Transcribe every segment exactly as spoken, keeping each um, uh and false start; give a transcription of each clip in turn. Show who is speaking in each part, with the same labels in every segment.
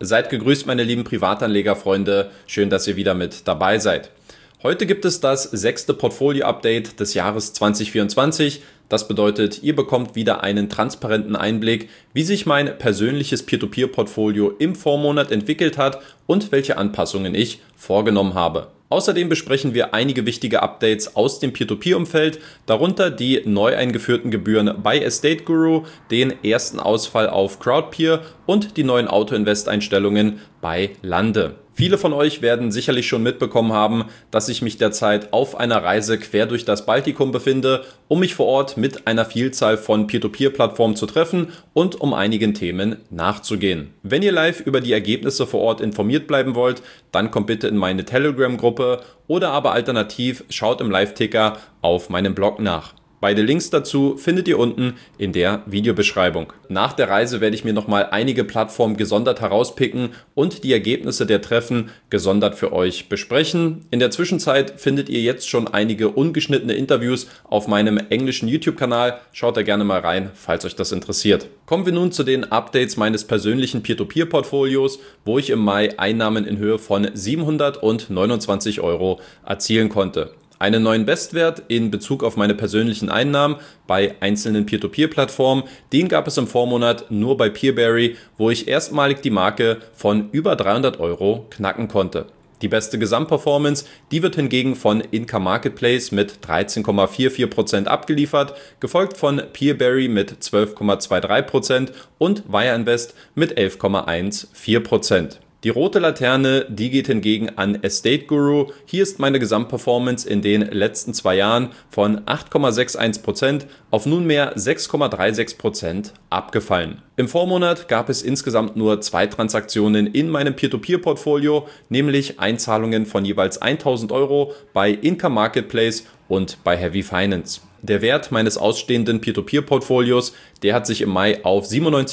Speaker 1: Seid gegrüßt, meine lieben Privatanlegerfreunde. Schön, dass ihr wieder mit dabei seid. Heute gibt es das sechste Portfolio-Update des Jahres zwanzig vierundzwanzig. Das bedeutet, ihr bekommt wieder einen transparenten Einblick, wie sich mein persönliches Peer-to-Peer-Portfolio im Vormonat entwickelt hat und welche Anpassungen ich vorgenommen habe. Außerdem besprechen wir einige wichtige Updates aus dem Peer-to-Peer-Umfeld, darunter die neu eingeführten Gebühren bei Estate Guru, den ersten Ausfall auf Crowdpeer und die neuen Auto-Invest-Einstellungen bei Lande. Viele von euch werden sicherlich schon mitbekommen haben, dass ich mich derzeit auf einer Reise quer durch das Baltikum befinde, um mich vor Ort mit einer Vielzahl von Peer-to-Peer-Plattformen zu treffen und um einigen Themen nachzugehen. Wenn ihr live über die Ergebnisse vor Ort informiert bleiben wollt, dann kommt bitte in meine Telegram-Gruppe oder aber alternativ schaut im Live-Ticker auf meinem Blog nach. Beide Links dazu findet ihr unten in der Videobeschreibung. Nach der Reise werde ich mir nochmal einige Plattformen gesondert herauspicken und die Ergebnisse der Treffen gesondert für euch besprechen. In der Zwischenzeit findet ihr jetzt schon einige ungeschnittene Interviews auf meinem englischen YouTube-Kanal. Schaut da gerne mal rein, falls euch das interessiert. Kommen wir nun zu den Updates meines persönlichen Peer-to-Peer-Portfolios, wo ich im Mai Einnahmen in Höhe von siebenhundertneunundzwanzig Euro erzielen konnte. Einen neuen Bestwert in Bezug auf meine persönlichen Einnahmen bei einzelnen Peer-to-Peer-Plattformen, den gab es im Vormonat nur bei Peerberry, wo ich erstmalig die Marke von über dreihundert Euro knacken konnte. Die beste Gesamtperformance, die wird hingegen von Income Marketplace mit dreizehn Komma vierundvierzig Prozent abgeliefert, gefolgt von Peerberry mit zwölf Komma dreiundzwanzig Prozent und Wire Invest mit elf Komma vierzehn Prozent. Die rote Laterne, die geht hingegen an Estate Guru. Hier ist meine Gesamtperformance in den letzten zwei Jahren von acht Komma einundsechzig Prozent auf nunmehr sechs Komma sechsunddreißig Prozent abgefallen. Im Vormonat gab es insgesamt nur zwei Transaktionen in meinem Peer-to-Peer-Portfolio, nämlich Einzahlungen von jeweils tausend Euro bei Income Marketplace und bei Heavy Finance. Der Wert meines ausstehenden Peer-to-Peer-Portfolios, der hat sich im Mai auf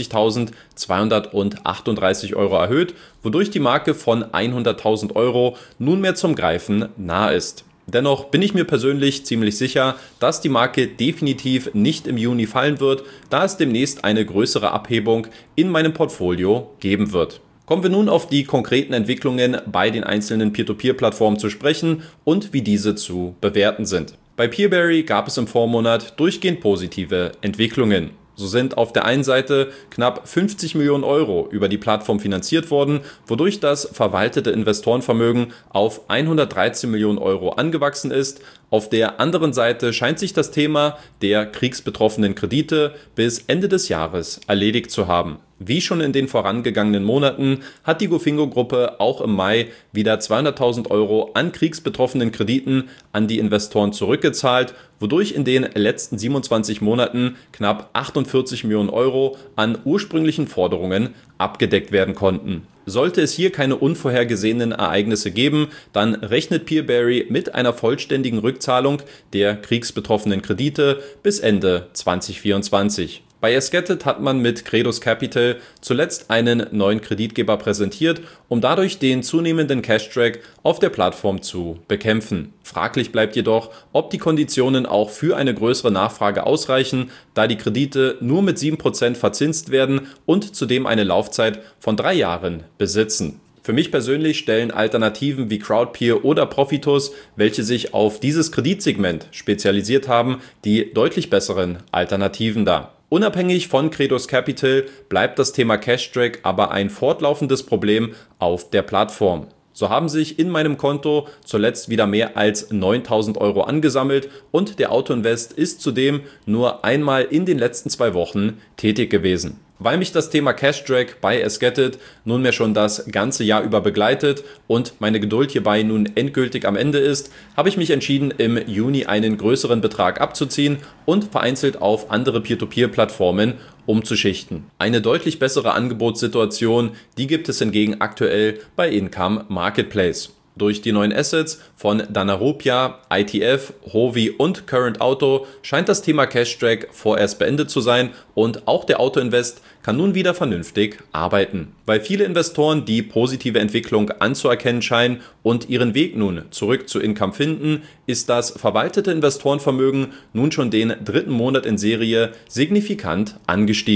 Speaker 1: siebenundneunzigtausendzweihundertachtunddreißig Euro erhöht, wodurch die Marke von hunderttausend Euro nunmehr zum Greifen nah ist. Dennoch bin ich mir persönlich ziemlich sicher, dass die Marke definitiv nicht im Juni fallen wird, da es demnächst eine größere Abhebung in meinem Portfolio geben wird. Kommen wir nun auf die konkreten Entwicklungen bei den einzelnen Peer-to-Peer-Plattformen zu sprechen und wie diese zu bewerten sind. Bei Peerberry gab es im Vormonat durchgehend positive Entwicklungen. So sind auf der einen Seite knapp fünfzig Millionen Euro über die Plattform finanziert worden, wodurch das verwaltete Investorenvermögen auf hundertdreizehn Millionen Euro angewachsen ist. Auf der anderen Seite scheint sich das Thema der kriegsbetroffenen Kredite bis Ende des Jahres erledigt zu haben. Wie schon in den vorangegangenen Monaten hat die Gofingo-Gruppe auch im Mai wieder zweihunderttausend Euro an kriegsbetroffenen Krediten an die Investoren zurückgezahlt, wodurch in den letzten siebenundzwanzig Monaten knapp achtundvierzig Millionen Euro an ursprünglichen Forderungen abgedeckt werden konnten. Sollte es hier keine unvorhergesehenen Ereignisse geben, dann rechnet Peerberry mit einer vollständigen Rückzahlung der kriegsbetroffenen Kredite bis Ende zwanzig vierundzwanzig. Bei Esgetted hat man mit Credos Capital zuletzt einen neuen Kreditgeber präsentiert, um dadurch den zunehmenden Cash-Drag auf der Plattform zu bekämpfen. Fraglich bleibt jedoch, ob die Konditionen auch für eine größere Nachfrage ausreichen, da die Kredite nur mit sieben Prozent verzinst werden und zudem eine Laufzeit von drei Jahren besitzen. Für mich persönlich stellen Alternativen wie Crowdpeer oder Profitus, welche sich auf dieses Kreditsegment spezialisiert haben, die deutlich besseren Alternativen dar. Unabhängig von Credos Capital bleibt das Thema Cash-Drag aber ein fortlaufendes Problem auf der Plattform. So haben sich in meinem Konto zuletzt wieder mehr als neuntausend Euro angesammelt und der Auto-Invest ist zudem nur einmal in den letzten zwei Wochen tätig gewesen. Weil mich das Thema Cash-Drag bei Esgetted nunmehr schon das ganze Jahr über begleitet und meine Geduld hierbei nun endgültig am Ende ist, habe ich mich entschieden, im Juni einen größeren Betrag abzuziehen und vereinzelt auf andere Peer-to-Peer-Plattformen umzuschichten. Eine deutlich bessere Angebotssituation, die gibt es hingegen aktuell bei Income Marketplace. Durch die neuen Assets von Danarupia, I T F, Hovi und Current Auto scheint das Thema Cash-Drag vorerst beendet zu sein und auch der Auto-Invest kann nun wieder vernünftig arbeiten. Weil viele Investoren die positive Entwicklung anzuerkennen scheinen und ihren Weg nun zurück zu Income finden, ist das verwaltete Investorenvermögen nun schon den dritten Monat in Serie signifikant angestiegen.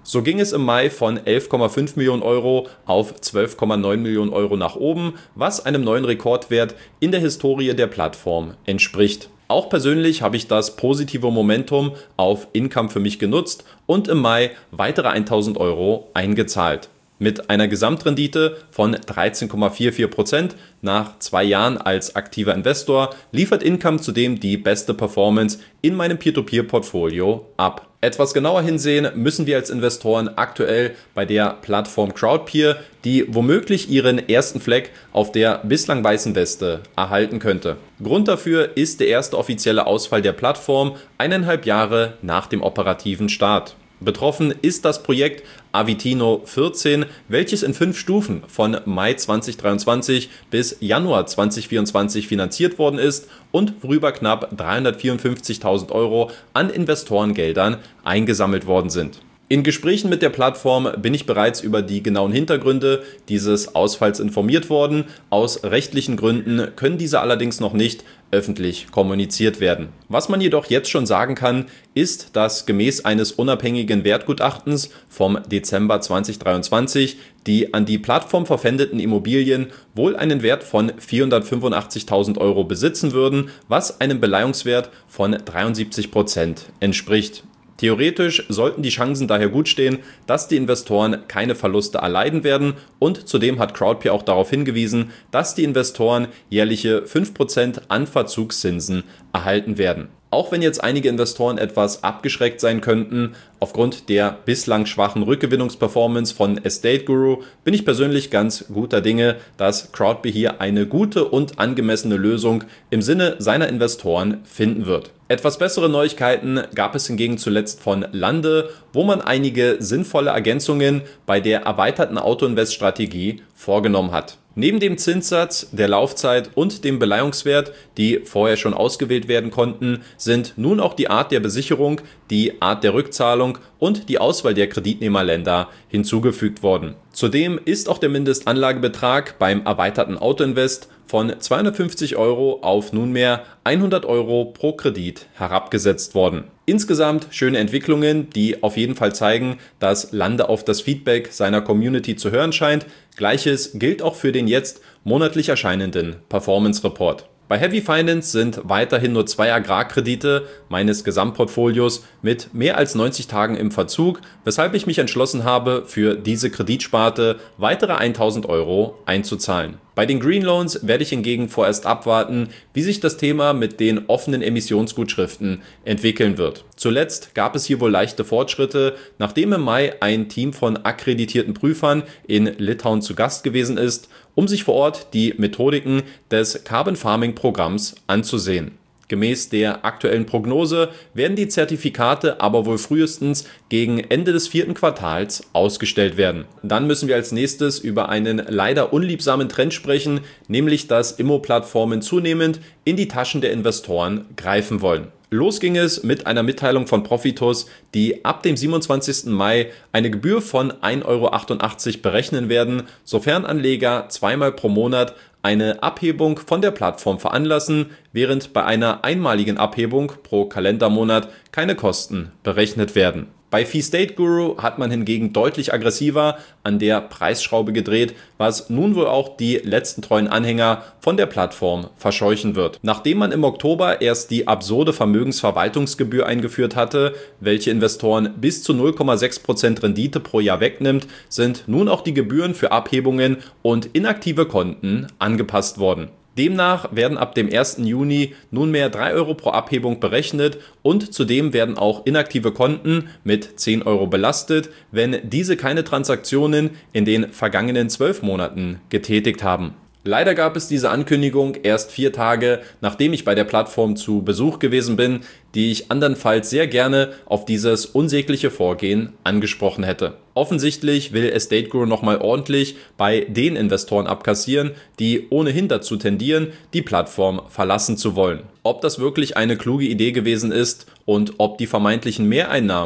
Speaker 1: So ging es im Mai von elf Komma fünf Millionen Euro auf zwölf Komma neun Millionen Euro nach oben, was einem neuen Rekordwert in der Historie der Plattform entspricht. Auch persönlich habe ich das positive Momentum auf Income für mich genutzt und im Mai weitere tausend Euro eingezahlt. Mit einer Gesamtrendite von dreizehn Komma vierundvierzig Prozent nach zwei Jahren als aktiver Investor liefert Income zudem die beste Performance in meinem Peer-to-Peer-Portfolio ab. Etwas genauer hinsehen müssen wir als Investoren aktuell bei der Plattform Crowdpeer, die womöglich ihren ersten Fleck auf der bislang weißen Weste erhalten könnte. Grund dafür ist der erste offizielle Ausfall der Plattform eineinhalb Jahre nach dem operativen Start. Betroffen ist das Projekt Avitino vierzehn, welches in fünf Stufen von Mai zweitausenddreiundzwanzig bis Januar zweitausendvierundzwanzig finanziert worden ist und worüber knapp dreihundertvierundfünfzigtausend Euro an Investorengeldern eingesammelt worden sind. In Gesprächen mit der Plattform bin ich bereits über die genauen Hintergründe dieses Ausfalls informiert worden. Aus rechtlichen Gründen können diese allerdings noch nicht öffentlich kommuniziert werden. Was man jedoch jetzt schon sagen kann, ist, dass gemäß eines unabhängigen Wertgutachtens vom Dezember zweitausenddreiundzwanzig die an die Plattform verpfändeten Immobilien wohl einen Wert von vierhundertfünfundachtzigtausend Euro besitzen würden, was einem Beleihungswert von dreiundsiebzig Prozent entspricht. Theoretisch sollten die Chancen daher gut stehen, dass die Investoren keine Verluste erleiden werden und zudem hat Crowdpeer auch darauf hingewiesen, dass die Investoren jährliche fünf Prozent an Verzugszinsen erhalten werden. Auch wenn jetzt einige Investoren etwas abgeschreckt sein könnten, aufgrund der bislang schwachen Rückgewinnungsperformance von Estate Guru, bin ich persönlich ganz guter Dinge, dass Crowdpeer hier eine gute und angemessene Lösung im Sinne seiner Investoren finden wird. Etwas bessere Neuigkeiten gab es hingegen zuletzt von Lande, wo man einige sinnvolle Ergänzungen bei der erweiterten Auto-Invest-Strategie vorgenommen hat. Neben dem Zinssatz, der Laufzeit und dem Beleihungswert, die vorher schon ausgewählt werden konnten, sind nun auch die Art der Besicherung, die Art der Rückzahlung und die Auswahl der Kreditnehmerländer hinzugefügt worden. Zudem ist auch der Mindestanlagebetrag beim erweiterten Autoinvest von zweihundertfünfzig Euro auf nunmehr hundert Euro pro Kredit herabgesetzt worden. Insgesamt schöne Entwicklungen, die auf jeden Fall zeigen, dass Lande auf das Feedback seiner Community zu hören scheint. Gleiches gilt auch für den jetzt monatlich erscheinenden Performance Report. Bei Heavy Finance sind weiterhin nur zwei Agrarkredite meines Gesamtportfolios mit mehr als neunzig Tagen im Verzug, weshalb ich mich entschlossen habe, für diese Kreditsparte weitere tausend Euro einzuzahlen. Bei den Green Loans werde ich hingegen vorerst abwarten, wie sich das Thema mit den offenen Emissionsgutschriften entwickeln wird. Zuletzt gab es hier wohl leichte Fortschritte, nachdem im Mai ein Team von akkreditierten Prüfern in Litauen zu Gast gewesen ist, um sich vor Ort die Methodiken des Carbon Farming Programms anzusehen. Gemäß der aktuellen Prognose werden die Zertifikate aber wohl frühestens gegen Ende des vierten Quartals ausgestellt werden. Dann müssen wir als nächstes über einen leider unliebsamen Trend sprechen, nämlich dass Immo-Plattformen zunehmend in die Taschen der Investoren greifen wollen. Los ging es mit einer Mitteilung von Profitus, die ab dem siebenundzwanzigsten Mai eine Gebühr von ein Euro achtundachtzig berechnen werden, sofern Anleger zweimal pro Monat eine Abhebung von der Plattform veranlassen, während bei einer einmaligen Abhebung pro Kalendermonat keine Kosten berechnet werden. Bei Estate Guru hat man hingegen deutlich aggressiver an der Preisschraube gedreht, was nun wohl auch die letzten treuen Anhänger von der Plattform verscheuchen wird. Nachdem man im Oktober erst die absurde Vermögensverwaltungsgebühr eingeführt hatte, welche Investoren bis zu null Komma sechs Prozent Rendite pro Jahr wegnimmt, sind nun auch die Gebühren für Abhebungen und inaktive Konten angepasst worden. Demnach werden ab dem ersten Juni nunmehr drei Euro pro Abhebung berechnet und zudem werden auch inaktive Konten mit zehn Euro belastet, wenn diese keine Transaktionen in den vergangenen zwölf Monaten getätigt haben. Leider gab es diese Ankündigung erst vier Tage, nachdem ich bei der Plattform zu Besuch gewesen bin, die ich andernfalls sehr gerne auf dieses unsägliche Vorgehen angesprochen hätte. Offensichtlich will Estate Guru nochmal ordentlich bei den Investoren abkassieren, die ohnehin dazu tendieren, die Plattform verlassen zu wollen. Ob das wirklich eine kluge Idee gewesen ist und ob die vermeintlichen Mehreinnahmen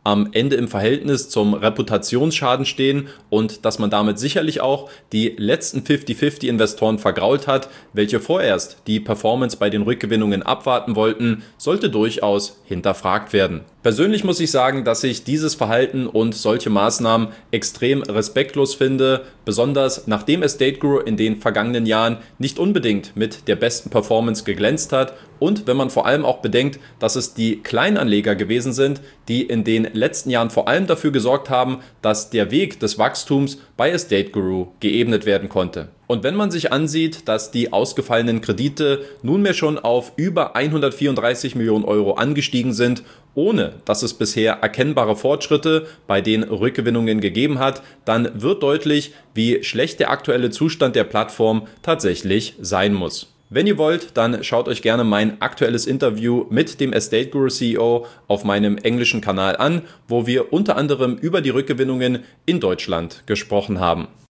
Speaker 1: am Ende im Verhältnis zum Reputationsschaden stehen und dass man damit sicherlich auch die letzten fünfzig fünfzig Investoren vergrault hat, welche vorerst die Performance bei den Rückgewinnungen abwarten wollten, sollte durchaus hinterfragt werden. Persönlich muss ich sagen, dass ich dieses Verhalten und solche Maßnahmen extrem respektlos finde, besonders nachdem Estate Guru in den vergangenen Jahren nicht unbedingt mit der besten Performance geglänzt hat und wenn man vor allem auch bedenkt, dass es die Kleinanleger gewesen sind, die in den letzten Jahren vor allem dafür gesorgt haben, dass der Weg des Wachstums bei Estate Guru geebnet werden konnte. Und wenn man sich ansieht, dass die ausgefallenen Kredite nunmehr schon auf über hundertvierunddreißig Millionen Euro angestiegen sind, ohne dass es bisher erkennbare Fortschritte bei den Rückgewinnungen gegeben hat, dann wird deutlich, wie schlecht der aktuelle Zustand der Plattform tatsächlich sein muss. Wenn ihr wollt, dann schaut euch gerne mein aktuelles Interview mit dem Estate Guru C E O auf meinem englischen Kanal an, wo wir unter anderem über die Rückgewinnungen in Deutschland gesprochen haben.